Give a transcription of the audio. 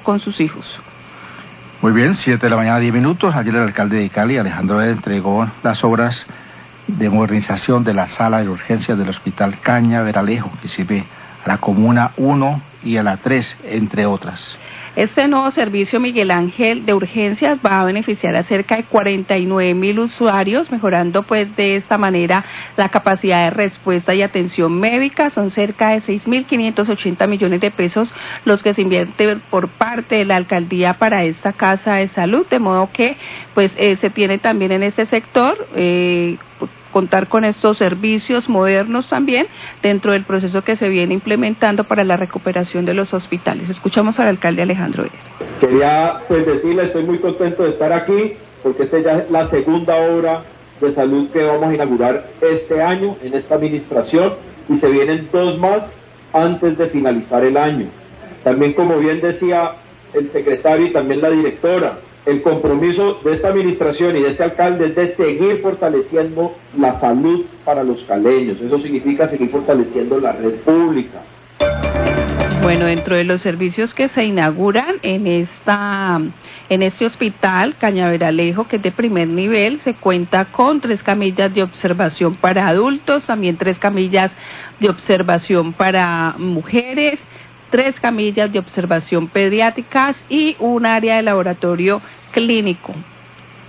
con sus hijos. Muy bien, 7:10 a.m. Ayer el alcalde de Cali, Alejandro Heredia, entregó las obras de modernización de la sala de urgencias del Hospital Cañaveralejo, que sirve a la Comuna 1 y a la 3, entre otras. Este nuevo servicio, Miguel Ángel, de urgencias va a beneficiar a cerca de 49.000 usuarios, mejorando pues de esta manera la capacidad de respuesta y atención médica. Son cerca de 6.580 millones de pesos los que se invierten por parte de la alcaldía para esta casa de salud, de modo que pues se tiene también en este sector contar con estos servicios modernos también dentro del proceso que se viene implementando para la recuperación de los hospitales. Escuchamos al alcalde Alejandro Heredia. Quería decirle, estoy muy contento de estar aquí porque esta ya es la segunda obra de salud que vamos a inaugurar este año en esta administración y se vienen 2 más antes de finalizar el año. También, como bien decía el secretario y también la directora, el compromiso de esta administración y de este alcalde es de seguir fortaleciendo la salud para los caleños. Eso significa seguir fortaleciendo la red pública. Bueno, dentro de los servicios que se inauguran en este hospital Cañaveralejo, que es de primer nivel, se cuenta con 3 camillas de observación para adultos, también 3 camillas de observación para mujeres, 3 camillas de observación pediátricas y un área de laboratorio clínico.